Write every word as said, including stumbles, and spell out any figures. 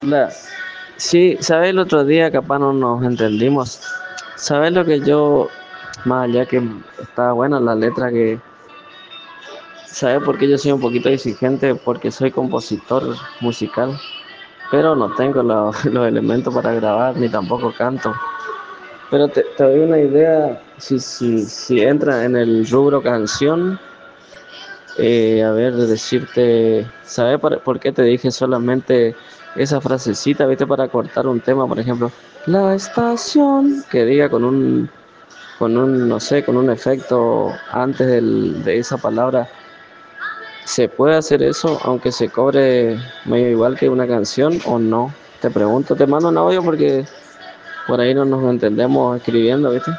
La, sí, ¿sabes? El otro día capaz no nos entendimos. ¿Sabes lo que yo, más allá que está buena la letra que, ¿sabes por qué yo soy un poquito exigente? Porque soy compositor musical, pero no tengo la- los elementos para grabar, ni tampoco canto. Pero te, te doy una idea, si, si, si entra en el rubro canción, eh, a ver, de decirte, ¿sabes por, por qué te dije solamente esa frasecita, viste, para cortar un tema, por ejemplo, la estación, que diga con un, con un, no sé, con un efecto antes del- de esa palabra? ¿Se puede hacer eso aunque se cobre medio igual que una canción o no? Te pregunto, te mando un audio porque por ahí no nos entendemos escribiendo, ¿viste?